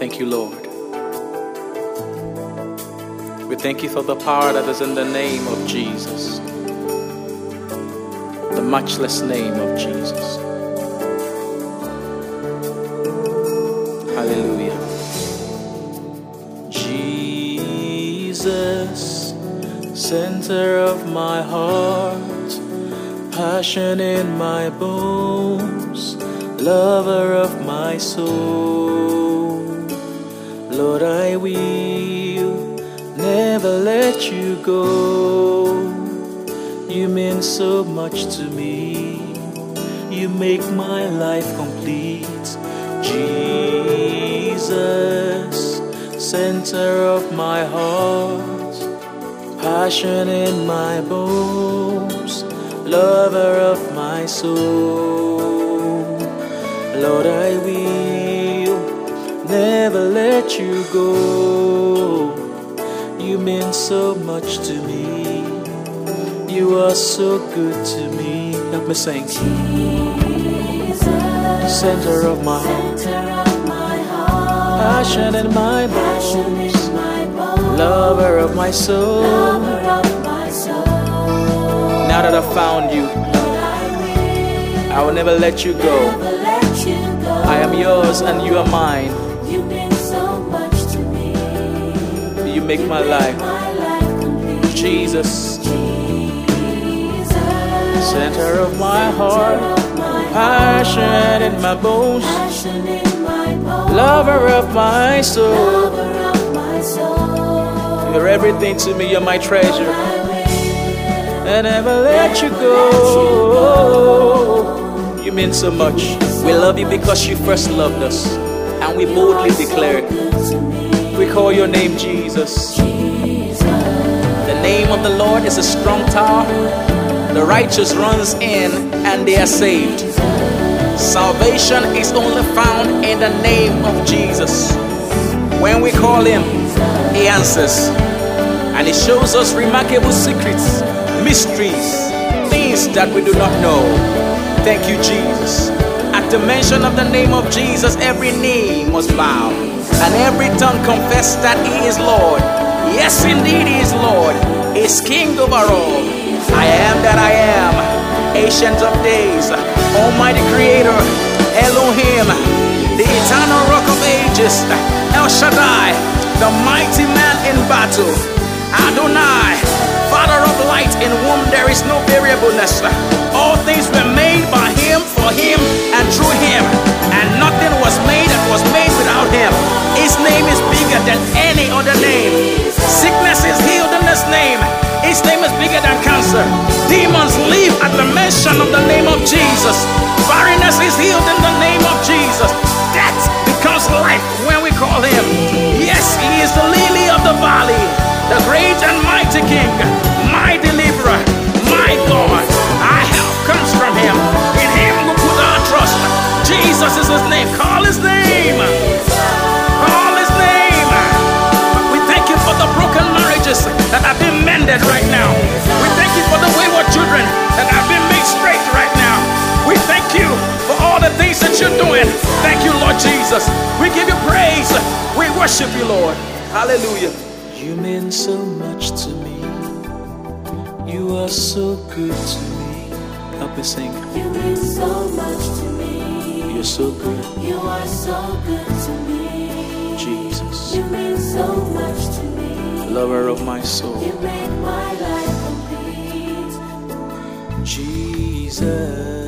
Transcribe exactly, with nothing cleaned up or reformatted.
Thank you, Lord. We thank you for the power that is in the name of Jesus, the matchless name of Jesus. Hallelujah. Jesus, center of my heart, passion in my bones, lover of my soul. Lord, I will never let you go. You mean so much to me. You make my life complete. Jesus, center of my heart, passion in my bones, lover of my soul. Lord, I will never let you go. You mean so much to me. You are so good to me. Help me sing. Jesus, center of my heart, passion in my bones, lover of my soul. Now that I've found you, I will never let you go. I am yours and you are mine. You mean so much to me. You make my life. Jesus, center of my heart, passion in my bones, lover of my soul. You're everything to me, you're my treasure. I never let you go. You mean so much. We love you because you first loved us, and we boldly declare it. We call your name Jesus. The name of the Lord is a strong tower. The righteous runs in and they are saved. Salvation is only found in the name of Jesus. When we call him, he answers. And he shows us remarkable secrets, mysteries, things that we do not know. Thank you, Jesus. At the mention of the name of Jesus, every knee must bow and every tongue confess that he is Lord. Yes, indeed, he is Lord. He is King over all. I am that I am, Ancient of Days, Almighty Creator, Elohim, the eternal Rock of Ages, El Shaddai, the mighty man in battle, Adonai, Father of light, in whom there is no variableness. All things were made by him, for him, and through him, and nothing was made that was made without him. His name is bigger than any other name. Sickness is healed in his name. His name is bigger than cancer. Demons leave at the mention of the name of Jesus. Barrenness is healed in the name of Jesus. Death becomes life when we call him. Yes, he is the lily of the valley, the great and mighty King, my deliverer, my God. Our help comes from him. In him we put our trust. Jesus is his name. Call his name. Call his name. We thank you for the broken marriages that have been mended right now. We thank you for the wayward children that have been made straight right now. We thank you for all the things that you're doing. Thank you, Lord Jesus. We give you praise. We worship you, Lord. Hallelujah. You mean so much to me. You are so good to me. Help me sing. You mean so much to me. You're so good. You are so good to me. Jesus, You mean so much to me. lover of my soul. You make my life complete. Jesus.